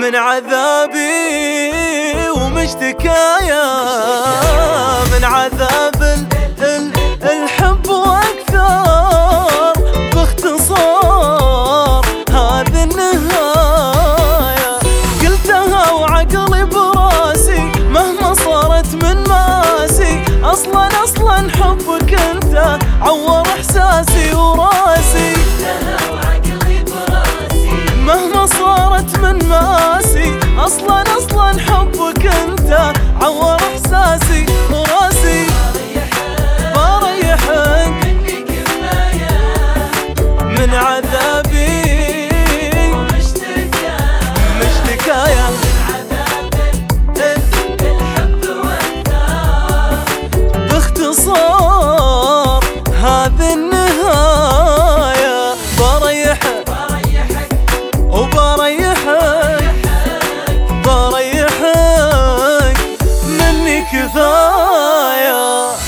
من عذابي ومشتكايا من عذاب الحب واكثر. باختصار هذه النهاية قلتها وعقلي براسي مهما صارت من ماسي. اصلا حبك انت عور احساسي وراسي. مهما صارت من ماسي اصلا حبك انت عور احساسي وراسي. بريحك من عذابي ومشتكايا باختصار هذه النهاية. بريحك بريحك مني كفاية.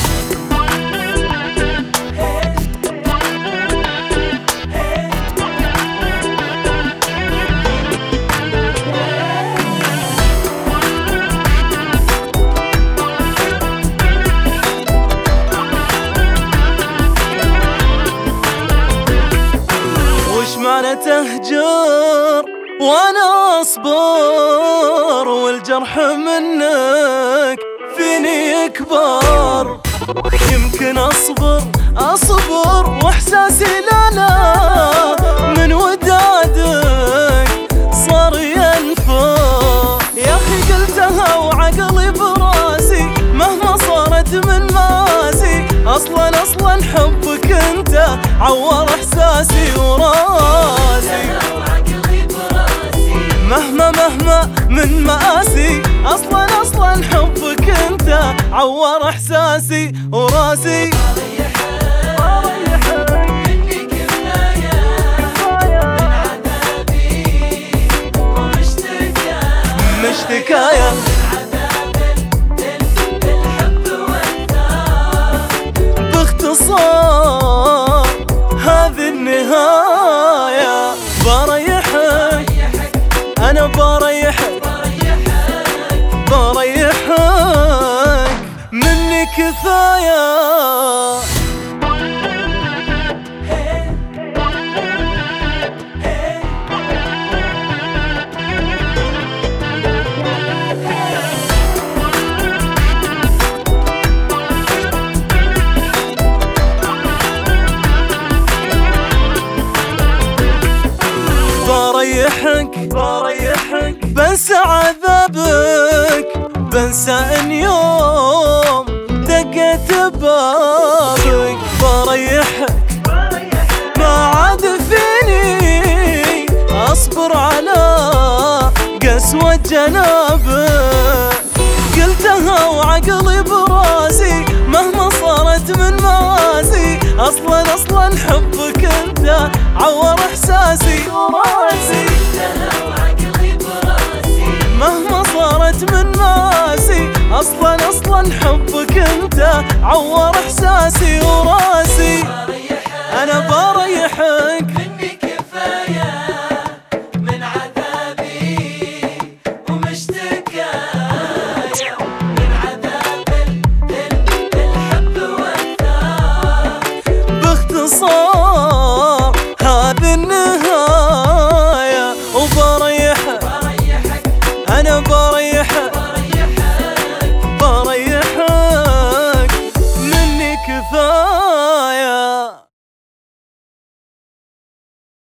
وش معنى تهجر وانا اصبر والجرح منك فيني يكبر؟ يمكن اصبر واحساسي لا من ودادك صار ينفر. يا اخي قلتها وعقلي براسي مهما صارت من ماسي. اصلا حبك انت عور احساسي وراسي. مهما من مآسي اصلا حبك انت عور احساسي وراسي. مني كفاية من عذابي ومشتكايا الحب والثار. باختصار هذه النهاية. بريحك أنا بريحك مني كفاية. بريحك بنسى عذابك، بنسى ان يوم دقيت بابك. بريحك ما عاد فيني اصبر على قسوة جنابك. قلتها وعقلي براسي مهما صارت من ماسي. اصلا حبك انت عور احساسي وراسي. مهما صارت من ماسي اصلا حبك انت عور احساسي وراسي. انا بريحك مني كفاية من عذابي ومشتكايا من عذاب الحب والثار. باختصار هذه النهاية. وبريحك أنا بريحك